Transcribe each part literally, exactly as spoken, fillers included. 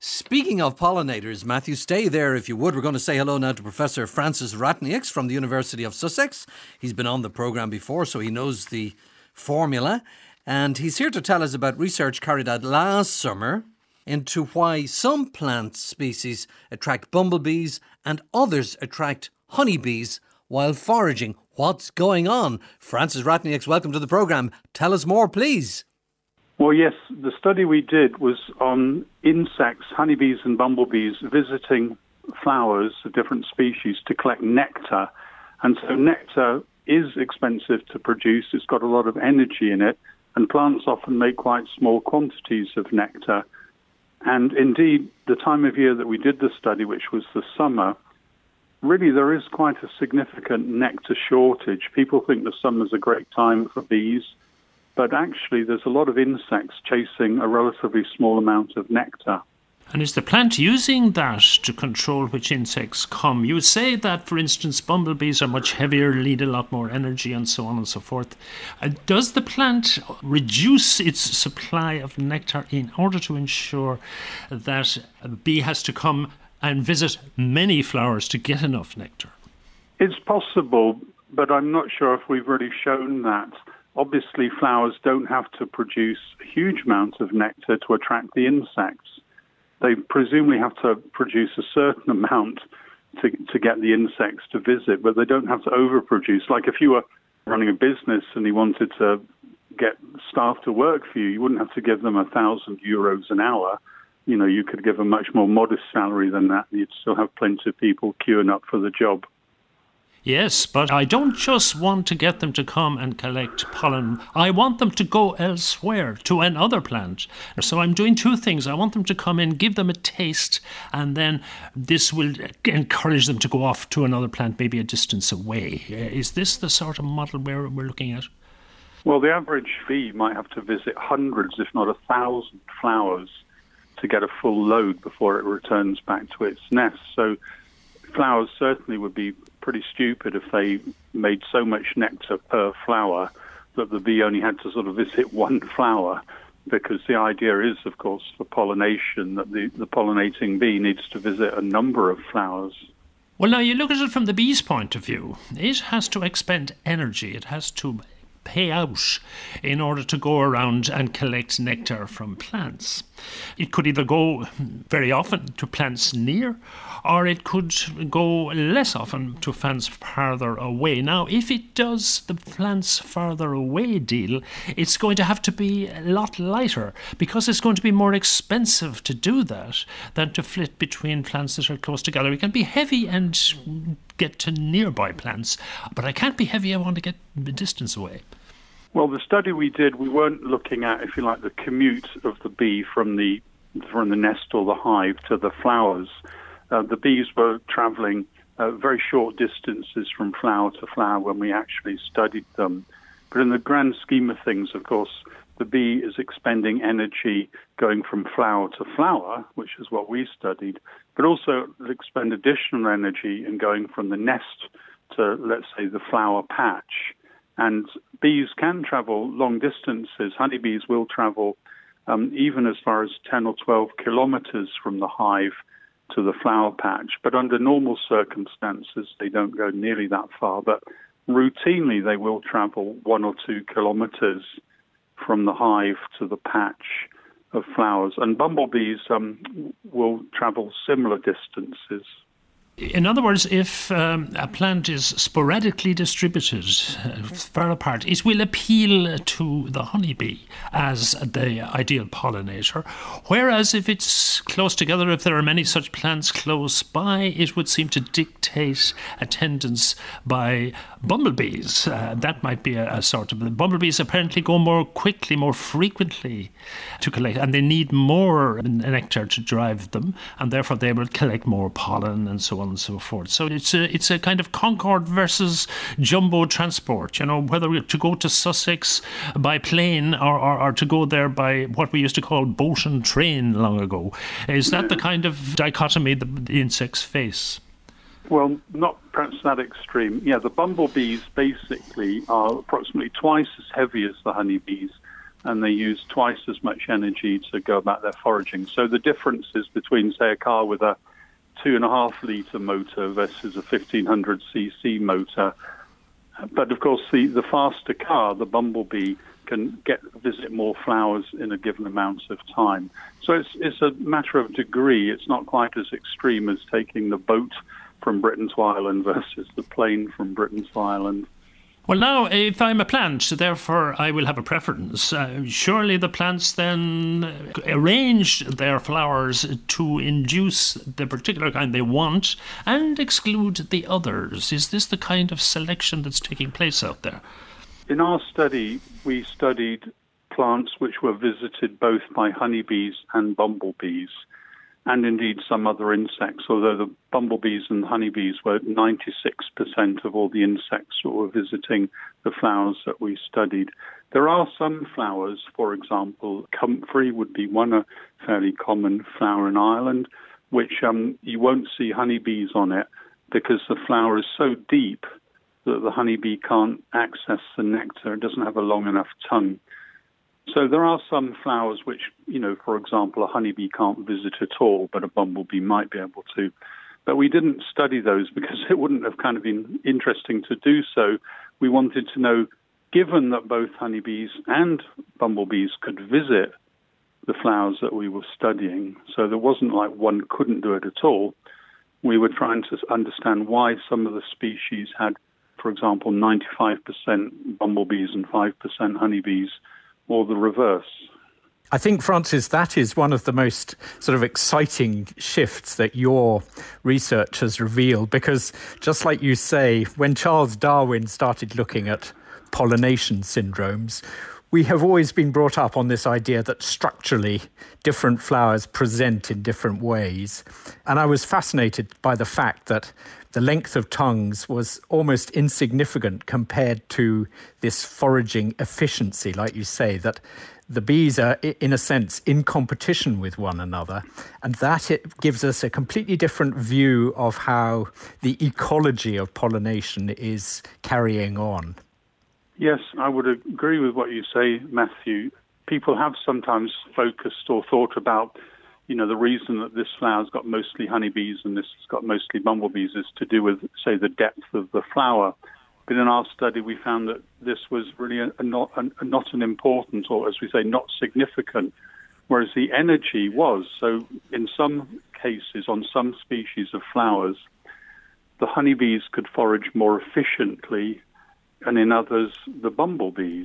Speaking of pollinators, Matthew, stay there if you would. We're going to say hello now to Professor Francis Ratnieks from the University of Sussex. He's been on the programme before, so he knows the formula. And he's here to tell us about research carried out last summer into why some plant species attract bumblebees and others attract honeybees while foraging. What's going on? Francis Ratnieks, welcome to the programme. Tell us more, please. Well, yes, the study we did was on insects, honeybees and bumblebees, visiting flowers of different species to collect nectar. And so nectar is expensive to produce. It's got a lot of energy in it, and plants often make quite small quantities of nectar. And indeed, the time of year that we did the study, which was the summer, really there is quite a significant nectar shortage. People think the summer's a great time for bees, but actually there's a lot of insects chasing a relatively small amount of nectar. And is the plant using that to control which insects come? You would say that, for instance, bumblebees are much heavier, need a lot more energy, and so on and so forth. Uh, does the plant reduce its supply of nectar in order to ensure that a bee has to come and visit many flowers to get enough nectar? It's possible, but I'm not sure if we've really shown that. Obviously, flowers don't have to produce a huge amount of nectar to attract the insects. They presumably have to produce a certain amount to to get the insects to visit, but they don't have to overproduce. Like if you were running a business and you wanted to get staff to work for you, you wouldn't have to give them a thousand euros an hour. You know, you could give a much more modest salary than that. You'd still have plenty of people queuing up for the job. Yes, but I don't just want to get them to come and collect pollen. I want them to go elsewhere, to another plant. So I'm doing two things. I want them to come in, give them a taste, and then this will encourage them to go off to another plant, maybe a distance away. Is this the sort of model we're, we're looking at? Well, the average bee might have to visit hundreds, if not a thousand flowers to get a full load before it returns back to its nest. So flowers certainly would be pretty stupid if they made so much nectar per flower that the bee only had to sort of visit one flower, because the idea is, of course, for pollination that the, the pollinating bee needs to visit a number of flowers. Well, now you look at it from the bee's point of view. It has to expend energy. It has to pay out in order to go around and collect nectar from plants. It could either go very often to plants near, or it could go less often to plants farther away. Now, if it does the plants farther away deal, it's going to have to be a lot lighter, because it's going to be more expensive to do that than to flit between plants that are close together. It can be heavy and get to nearby plants, but I can't be heavy, I want to get a distance away. Well, the study we did, we weren't looking at, if you like, the commute of the bee from the from the nest or the hive to the flowers. Uh, the bees were traveling uh, very short distances from flower to flower when we actually studied them. But in the grand scheme of things, of course, the bee is expending energy going from flower to flower, which is what we studied, but also expend additional energy in going from the nest to, let's say, the flower patch. And bees can travel long distances. Honeybees will travel um, even as far as ten or twelve kilometers from the hive to the flower patch. But under normal circumstances, they don't go nearly that far. But routinely, they will travel one or two kilometers from the hive to the patch of flowers. And bumblebees um, will travel similar distances. In other words, if um, a plant is sporadically distributed uh, far apart, it will appeal to the honeybee as the ideal pollinator. Whereas if it's close together, if there are many such plants close by, it would seem to dictate attendance by bumblebees. Uh, that might be a, a sort of... The bumblebees apparently go more quickly, more frequently to collect, and they need more nectar to drive them, and therefore they will collect more pollen and so on and so forth. So it's a it's a kind of Concorde versus jumbo transport, you know, whether to go to Sussex by plane or, or, or to go there by what we used to call boat and train long ago. Is that the kind of dichotomy the, the insects face? Well, not perhaps that extreme. Yeah, the bumblebees basically are approximately twice as heavy as the honeybees. and they use twice as much energy to go about their foraging. So the differences between, say, a car with a two and a half litre motor versus a fifteen hundred c c motor. But of course, the, the faster car, the bumblebee, can get visit more flowers in a given amount of time. So it's it's a matter of degree. It's not quite as extreme as taking the boat from Britain to Ireland versus the plane from Britain to Ireland. Well, now, if I'm a plant, therefore I will have a preference. Uh, surely the plants then arrange their flowers to induce the particular kind they want and exclude the others. Is this the kind of selection that's taking place out there? In our study, we studied plants which were visited both by honeybees and bumblebees, and indeed some other insects, although the bumblebees and honeybees were ninety-six percent of all the insects that were visiting the flowers that we studied. There are some flowers, for example, comfrey would be one, a fairly common flower in Ireland, which um, you won't see honeybees on it because the flower is so deep that the honeybee can't access the nectar. It doesn't have a long enough tongue. So there are some flowers which, you know, for example, a honeybee can't visit at all, but a bumblebee might be able to. But we didn't study those because it wouldn't have kind of been interesting to do so. We wanted to know, given that both honeybees and bumblebees could visit the flowers that we were studying, so there wasn't like one couldn't do it at all, we were trying to understand why some of the species had, for example, ninety-five percent bumblebees and five percent honeybees, or the reverse. I think, Francis, that is one of the most sort of exciting shifts that your research has revealed, because just like you say, when Charles Darwin started looking at pollination syndromes, we have always been brought up on this idea that structurally different flowers present in different ways. And I was fascinated by the fact that the length of tongues was almost insignificant compared to this foraging efficiency, like you say, that the bees are, in a sense, in competition with one another. And that it gives us a completely different view of how the ecology of pollination is carrying on. Yes, I would agree with what you say, Matthew. People have sometimes focused or thought about, you know, the reason that this flower's got mostly honeybees and this has got mostly bumblebees is to do with, say, the depth of the flower. But in our study, we found that this was really a, a not, a, not an important, or as we say, not significant, whereas the energy was. So in some cases, on some species of flowers, the honeybees could forage more efficiently, and in others, the bumblebees.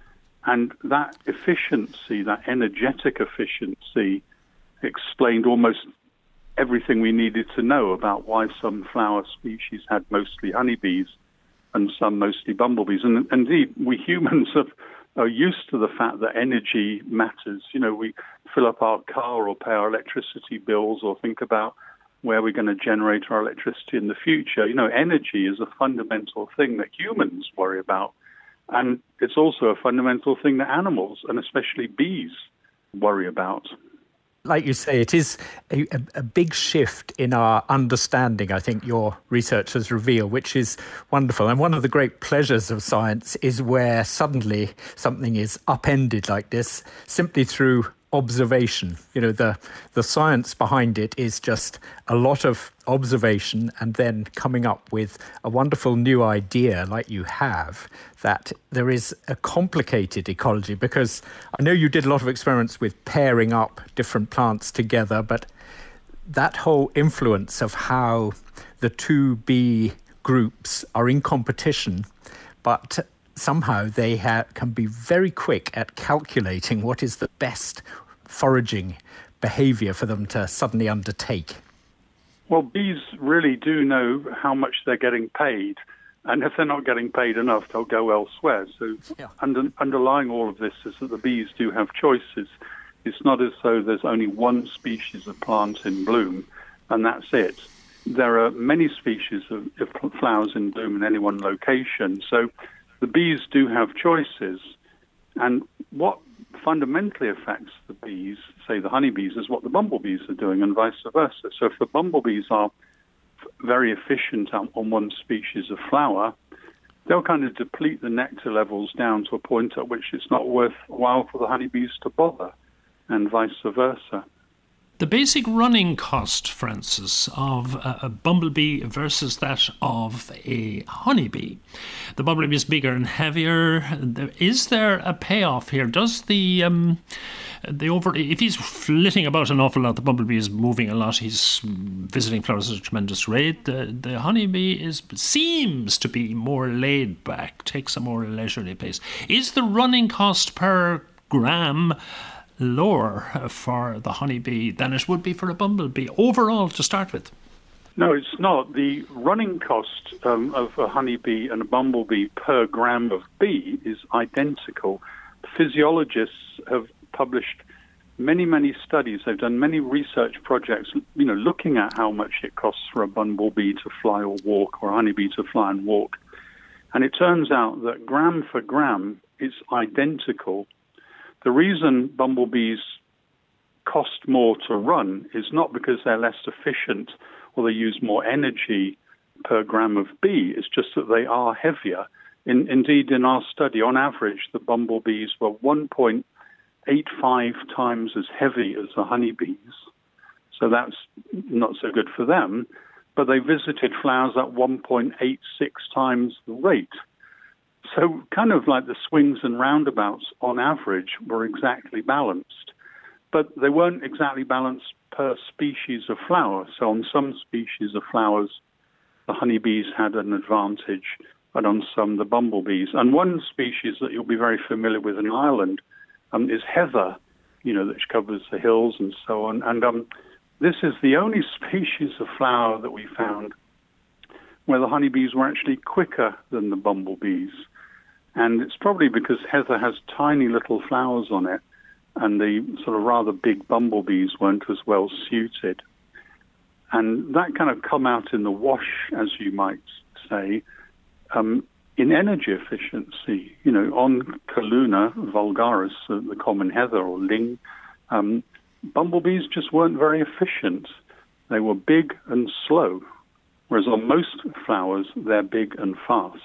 And that efficiency, that energetic efficiency, explained almost everything we needed to know about why some flower species had mostly honeybees and some mostly bumblebees. And indeed, we humans have, are used to the fact that energy matters. You know, we fill up our car or pay our electricity bills or think about where we're going to generate our electricity in the future. You know, energy is a fundamental thing that humans worry about. And it's also a fundamental thing that animals, and especially bees, worry about. Like you say, it is a, a big shift in our understanding, I think your research has revealed, which is wonderful. And one of the great pleasures of science is where suddenly something is upended like this simply through observation. You know, the the science behind it is just a lot of observation and then coming up with a wonderful new idea like you have, that there is a complicated ecology, because I know you did a lot of experiments with pairing up different plants together, but that whole influence of how the two bee groups are in competition, but somehow they ha- can be very quick at calculating what is the best foraging behavior for them to suddenly undertake. Well, bees really do know how much they're getting paid. And if they're not getting paid enough, they'll go elsewhere. So yeah. under, underlying all of this is that the bees do have choices. It's not as though there's only one species of plant in bloom, and that's it. There are many species of, of flowers in bloom in any one location. So the bees do have choices, and what fundamentally affects the bees, say the honeybees, is what the bumblebees are doing and vice versa. So if the bumblebees are very efficient on, on one species of flower, they'll kind of deplete the nectar levels down to a point at which it's not worthwhile for the honeybees to bother, and vice versa. The basic running cost, Francis, of a, a bumblebee versus that of a honeybee. The bumblebee is bigger and heavier. Is there a payoff here? Does the um, the over if he's flitting about an awful lot, the bumblebee is moving a lot. He's visiting flowers at a tremendous rate. The the honeybee is seems to be more laid back, takes a more leisurely pace. Is the running cost per gram lower for the honeybee than it would be for a bumblebee overall to start with? No, it's not. The running cost um, of a honeybee and a bumblebee per gram of bee is identical. Physiologists have published many, many studies. They've done many research projects, you know, looking at how much it costs for a bumblebee to fly or walk, or a honeybee to fly and walk. And it turns out that gram for gram, it's identical. The reason bumblebees cost more to run is not because they're less efficient or they use more energy per gram of bee. It's just that they are heavier. In, indeed, in our study, on average, the bumblebees were one point eight five times as heavy as the honeybees. So that's not so good for them. But they visited flowers at one point eight six times the rate. So kind of like the swings and roundabouts on average were exactly balanced, but they weren't exactly balanced per species of flower. So on some species of flowers, the honeybees had an advantage, but on some, the bumblebees. And one species that you'll be very familiar with in Ireland um, is heather, you know, that covers the hills and so on. And um, this is the only species of flower that we found where the honeybees were actually quicker than the bumblebees. And it's probably because heather has tiny little flowers on it, and the sort of rather big bumblebees weren't as well suited. And that kind of come out in the wash, as you might say, um, in energy efficiency. You know, on Calluna vulgaris, uh, the common heather or ling, um, bumblebees just weren't very efficient. They were big and slow, whereas on most flowers, they're big and fast.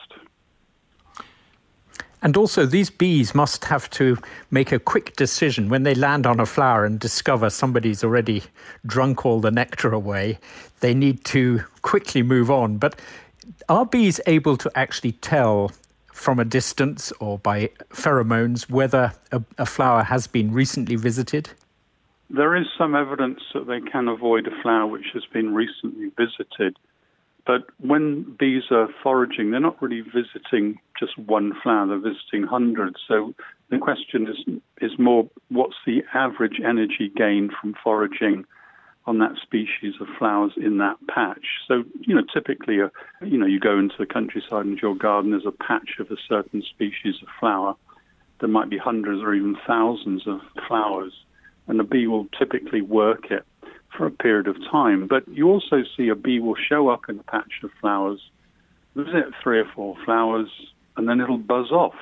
And also, these bees must have to make a quick decision when they land on a flower and discover somebody's already drunk all the nectar away. They need to quickly move on. But are bees able to actually tell from a distance or by pheromones whether a, a flower has been recently visited? There is some evidence that they can avoid a flower which has been recently visited. But when bees are foraging, they're not really visiting just one flower, they're visiting hundreds. So the question is is more, what's the average energy gain from foraging on that species of flowers in that patch? So, you know, typically, uh, you know, you go into the countryside and your garden, there's a patch of a certain species of flower. There might be hundreds or even thousands of flowers, and a bee will typically work it for a period of time. But you also see a bee will show up in a patch of flowers, visit three or four flowers, and then it'll buzz off.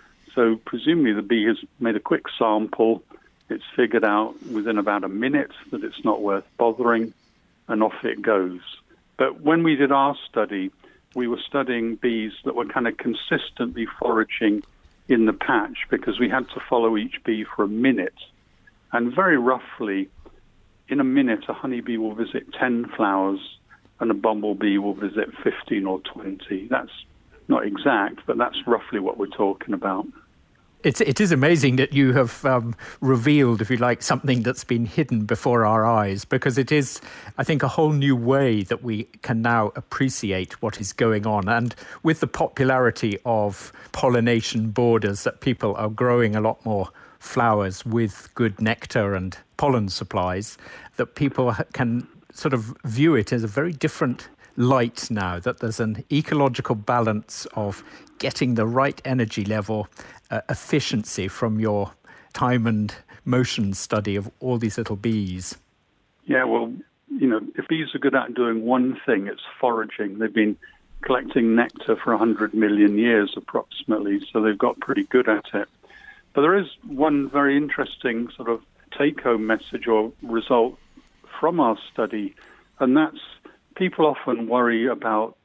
So presumably the bee has made a quick sample, it's figured out within about a minute that it's not worth bothering, and off it goes. But when we did our study, we were studying bees that were kind of consistently foraging in the patch because we had to follow each bee for a minute. And very roughly, in a minute, a honeybee will visit ten flowers and a bumblebee will visit fifteen or twenty. That's not exact, but that's roughly what we're talking about. It's, it is amazing that you have um, revealed, if you like, something that's been hidden before our eyes, because it is, I think, a whole new way that we can now appreciate what is going on. And with the popularity of pollination borders, that people are growing a lot more flowers with good nectar and pollen supplies, that people can sort of view it as a very different light now, that there's an ecological balance of getting the right energy level, uh, efficiency from your time and motion study of all these little bees. Yeah, well, you know, if bees are good at doing one thing, it's foraging. They've been collecting nectar for one hundred million years approximately, so they've got pretty good at it. But there is one very interesting sort of take-home message or result from our study, and that's people often worry about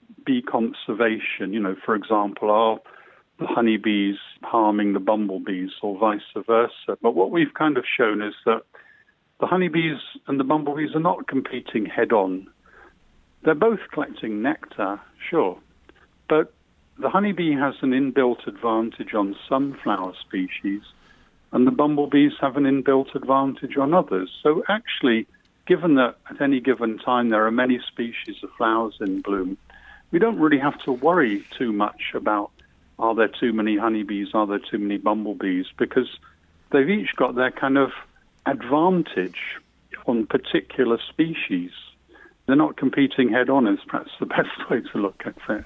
bee conservation. You know, for example, are the honeybees harming the bumblebees or vice versa? But what we've kind of shown is that the honeybees and the bumblebees are not competing head-on. They're both collecting nectar, sure, but the honeybee has an inbuilt advantage on some flower species, and the bumblebees have an inbuilt advantage on others. So actually, given that at any given time there are many species of flowers in bloom, we don't really have to worry too much about are there too many honeybees, are there too many bumblebees, because they've each got their kind of advantage on particular species. They're not competing head-on is perhaps the best way to look at it.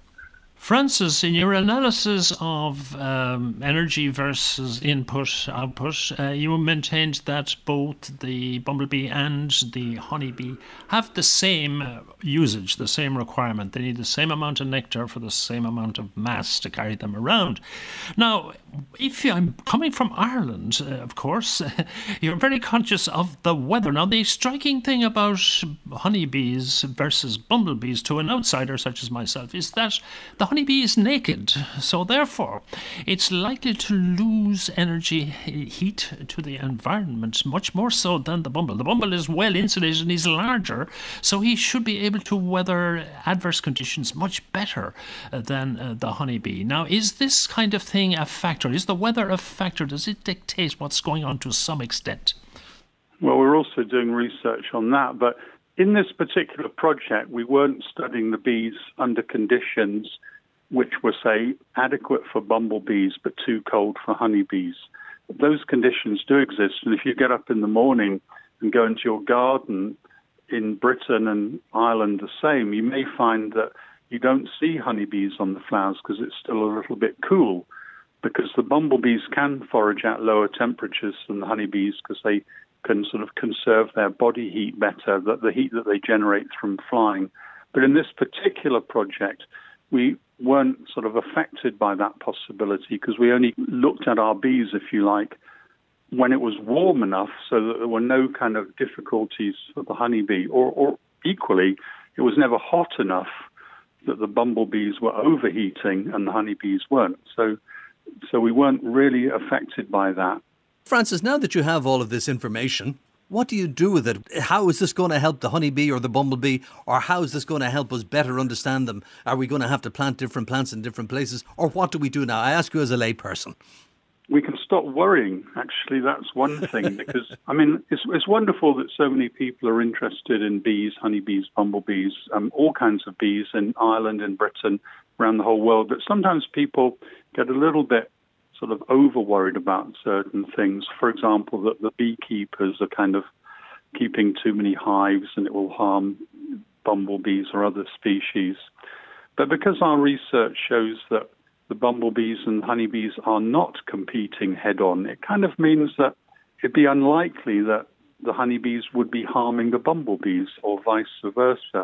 Francis, in your analysis of um, energy versus input, output, uh, you maintained that both the bumblebee and the honeybee have the same uh, usage, the same requirement. They need the same amount of nectar for the same amount of mass to carry them around. Now, if I'm coming from Ireland, uh, of course, you're very conscious of the weather. Now, the striking thing about honeybees versus bumblebees to an outsider such as myself is that the honeybee is naked, so therefore it's likely to lose energy heat to the environment much more so than the bumble. The bumble is well insulated and he's larger, so he should be able to weather adverse conditions much better than uh, the honeybee. Now, is this kind of thing a factor? Is the weather a factor? Does it dictate what's going on to some extent? Well, we're also doing research on that, but in this particular project, we weren't studying the bees under conditions which were, say, adequate for bumblebees but too cold for honeybees. Those conditions do exist, and if you get up in the morning and go into your garden in Britain and Ireland the same, you may find that you don't see honeybees on the flowers because it's still a little bit cool, because the bumblebees can forage at lower temperatures than the honeybees because they can sort of conserve their body heat better, the, the heat that they generate from flying. But in this particular project, we weren't sort of affected by that possibility because we only looked at our bees, if you like, when it was warm enough so that there were no kind of difficulties for the honeybee, or, or equally, it was never hot enough that the bumblebees were overheating and the honeybees weren't. So, so we weren't really affected by that. Francis, now that you have all of this information, what do you do with it? How is this going to help the honeybee or the bumblebee? Or how is this going to help us better understand them? Are we going to have to plant different plants in different places? Or what do we do now? I ask you as a layperson. We can stop worrying, actually. That's one thing. Because, I mean, it's, it's wonderful that so many people are interested in bees, honeybees, bumblebees, um, all kinds of bees in Ireland, in Britain, around the whole world. But sometimes people get a little bit sort of over-worried about certain things. For example, that the beekeepers are kind of keeping too many hives and it will harm bumblebees or other species. But because our research shows that the bumblebees and honeybees are not competing head-on, it kind of means that it'd be unlikely that the honeybees would be harming the bumblebees or vice versa.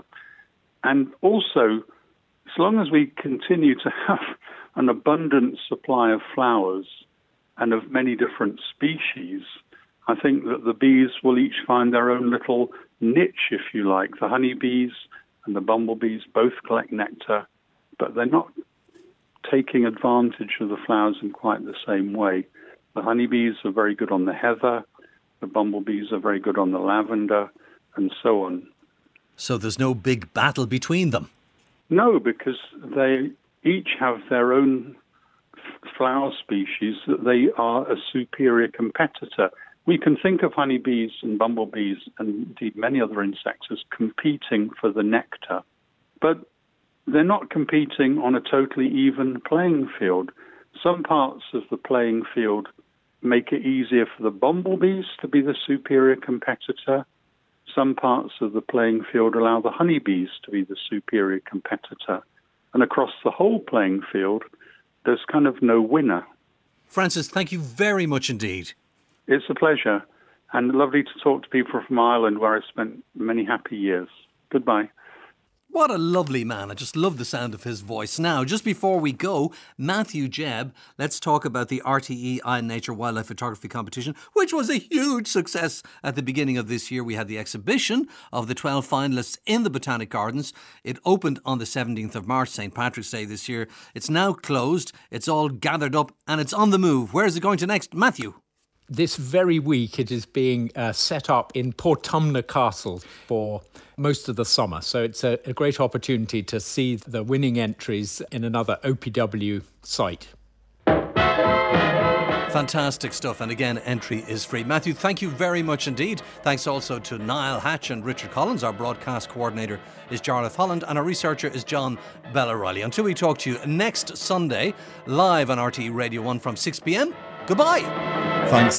And also, as long as we continue to have an abundant supply of flowers and of many different species, I think that the bees will each find their own little niche, if you like. The honeybees and the bumblebees both collect nectar, but they're not taking advantage of the flowers in quite the same way. The honeybees are very good on the heather, the bumblebees are very good on the lavender, and so on. So there's no big battle between them? No, because they each have their own f- flower species that they are a superior competitor. We can think of honeybees and bumblebees and indeed many other insects as competing for the nectar, but they're not competing on a totally even playing field. Some parts of the playing field make it easier for the bumblebees to be the superior competitor. Some parts of the playing field allow the honeybees to be the superior competitor. And across the whole playing field, there's kind of no winner. Francis, thank you very much indeed. It's a pleasure, and lovely to talk to people from Ireland, where I spent many happy years. Goodbye. What a lovely man. I just love the sound of his voice. Now, just before we go, Matthew Jebb, let's talk about the R T E Eye and Nature Wildlife Photography Competition, which was a huge success at the beginning of this year. We had the exhibition of the twelve finalists in the Botanic Gardens. It opened on the seventeenth of March, Saint Patrick's Day this year. It's now closed. It's all gathered up and it's on the move. Where is it going to next? Matthew? This very week it is being uh, set up in Portumna Castle for most of the summer. So it's a, a great opportunity to see the winning entries in another O P W site. Fantastic stuff. And again, entry is free. Matthew, thank you very much indeed. Thanks also to Niall Hatch and Richard Collins. Our broadcast coordinator is Jarlath Holland and our researcher is John Bell-O'Reilly. Until we talk to you next Sunday, live on R T E Radio one from six p.m. Goodbye. Thanks.